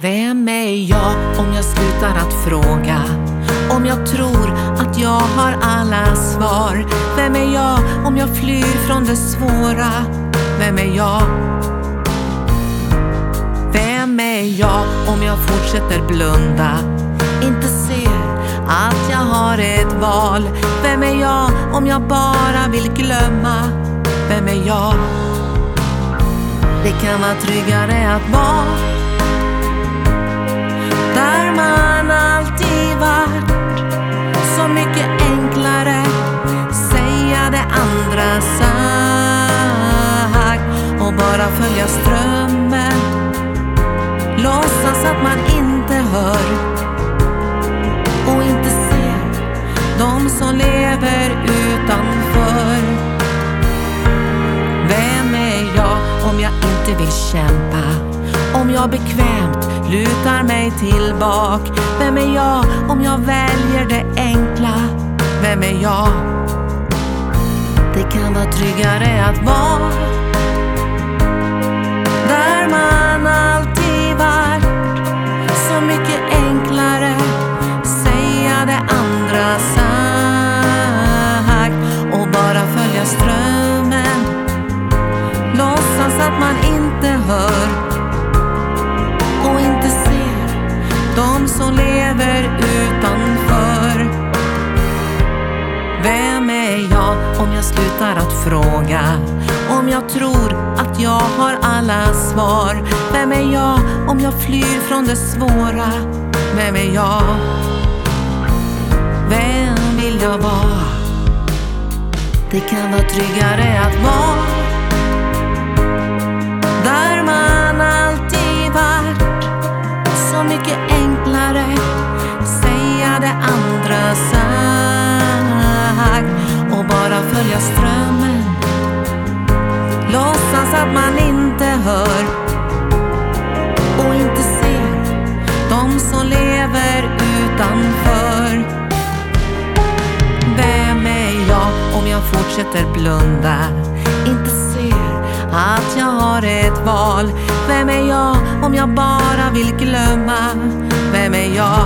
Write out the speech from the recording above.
Vem är jag om jag slutar att fråga? Om jag tror att jag har alla svar? Vem är jag om jag flyr från det svåra? Vem är jag? Vem är jag om jag fortsätter blunda? Inte ser att jag har ett val. Vem är jag om jag bara vill glömma? Vem är jag? Det kan vara tryggare att vara där man alltid varit. Så mycket enklare säga det andra sagt och bara följa strömmen. Låtsas att man inte hör och inte ser de som lever utanför. Vem är jag om jag inte vill kämpa? Om jag bekvämt lutar mig tillbaka? Vem är jag om jag väljer det enkla? Vem är jag? Det kan vara tryggare att vara där man alltid varit. Så mycket enklare säga det andra sagt och bara följa strömmen. Låtsas att man inte hör och inte ser de som lever utanför. Vem är jag om jag slutar att fråga? Om jag tror att jag har alla svar? Vem är jag om jag flyr från det svåra? Vem är jag? Vem vill jag vara? Det kan vara tryggare att vara där man alltid varit. Så mycket enklare säga det andra sagt och bara följa strömmen. Låtsas att man inte hör och inte ser de som lever utanför. Vem är jag om jag fortsätter blunda? Inte ser att jag har ett val. Vem är jag om jag bara vill glömma? Vem är jag?